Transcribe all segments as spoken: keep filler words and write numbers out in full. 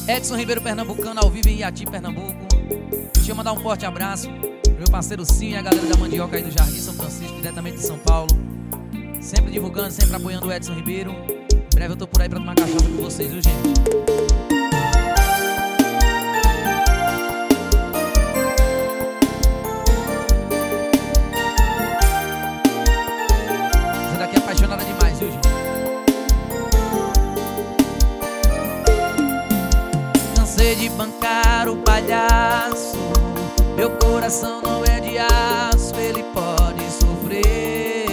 Edson Ribeiro, pernambucano, ao vivo em Iati, Pernambuco. Deixa eu mandar um forte abraço pro meu parceiro Sim e a galera da Mandioca aí do Jardim São Francisco, diretamente de São Paulo. Sempre divulgando, sempre apoiando o Edson Ribeiro. Em breve eu tô por aí pra tomar cachaça com vocês, viu, gente? Essa daqui é apaixonada demais, viu, gente? Cansei de bancar o palhaço. Meu coração não é de aço, ele pode sofrer.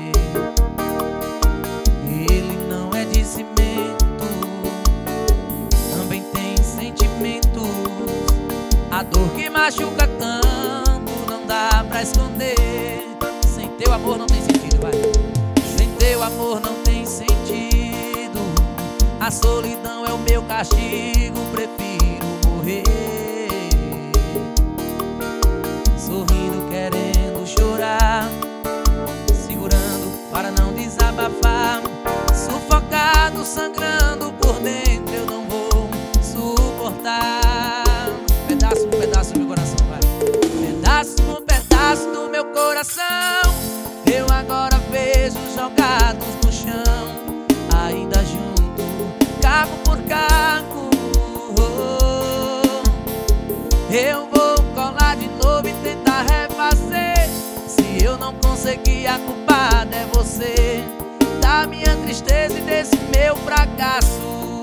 Ele não é de cimento, também tem sentimentos. A dor que machuca tanto não dá pra esconder. Sem teu amor não tem sentido, vai. Sem teu amor não tem sentido. A solidão é o meu castigo, prefiro morrer. Sorrindo, querendo chorar, segurando para não desabafar. Sufocado, sangrando por dentro, eu não vou suportar. Pedaço por pedaço do meu coração, vai. Pedaço por pedaço do meu coração, eu agora vejo jogados no chão. Ainda junto, caco por caco, eu vou colar de novo e tentar refazer. Se eu não conseguir, a culpada é você, da minha tristeza e desse meu fracasso.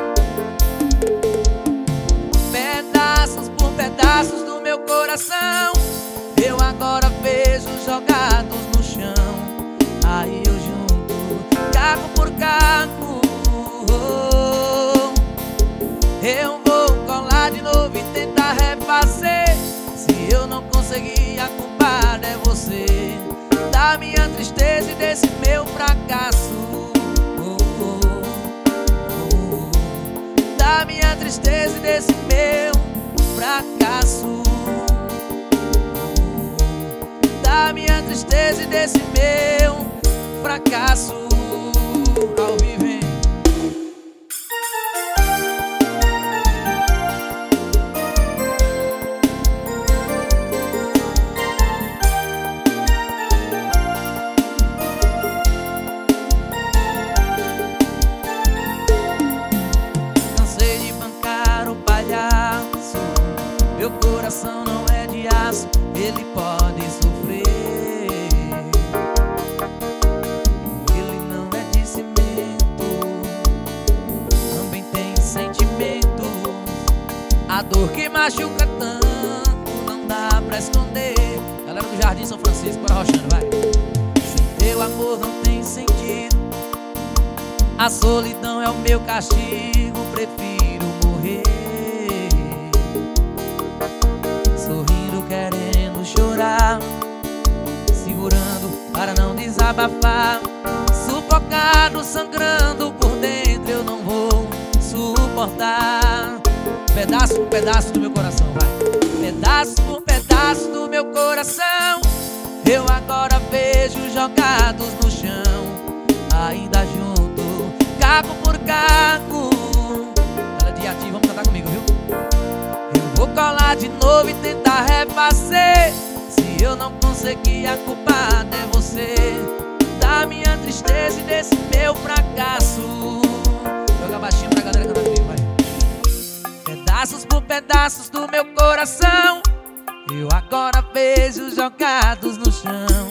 Pedaços por pedaços do meu coração, eu agora vejo jogados no chão. Aí eu junto, caco por caco, eu vou colar de novo e tentar refazer. Se eu não conseguir, a culpada é você, da minha tristeza e desse meu fracasso. Oh, oh, oh. Da minha tristeza e desse meu fracasso. Oh, da minha tristeza e desse meu fracasso. Ao vivo, hein? Meu coração não é de aço, ele pode sofrer. Ele não é de cimento, também tem sentimentos. A dor que machuca tanto não dá pra esconder. Galera do Jardim São Francisco, bora rochando, vai. Sem teu amor não tem sentido. A solidão é o meu castigo, prefiro morrer. Querendo chorar, segurando para não desabafar. Sufocado, sangrando por dentro, eu não vou suportar. Pedaço por pedaço do meu coração, vai. Pedaço por pedaço do meu coração, eu agora vejo jogados no chão. Ainda junto, caco por caco. Galera de Iati, vamos cantar comigo, viu? Vou colar de novo e tentar refazer. Se eu não conseguir, a culpada é você, da minha tristeza e desse meu fracasso. Joga baixinho pra galera cantar comigo, vai. Pedaços por pedaços do meu coração, eu agora vejo jogados no chão.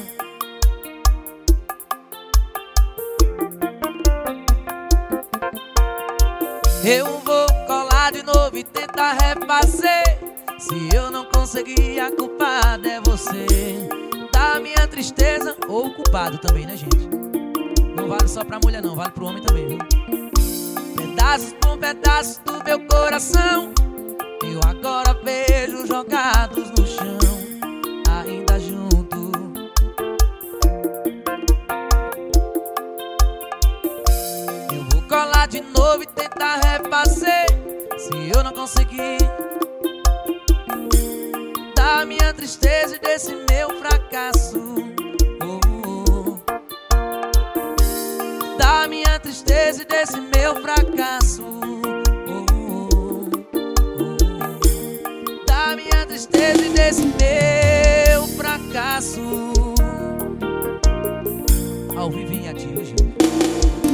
Eu vou colar de novo e tentar refazer. Se eu não conseguir, a culpada é você, da minha tristeza. Ou o culpado também, né, gente? Não vale só pra mulher não, vale pro homem também, viu? Pedaços por pedaços do meu coração, eu agora vejo jogados no chão. Ainda junto, eu vou colar de novo e tentar refazer. Se eu não conseguir, da minha tristeza e desse meu fracasso. Oh, oh. Da minha tristeza e desse meu fracasso. Oh, oh. esse meu fracasso. Ao vivo em ativo, Gil.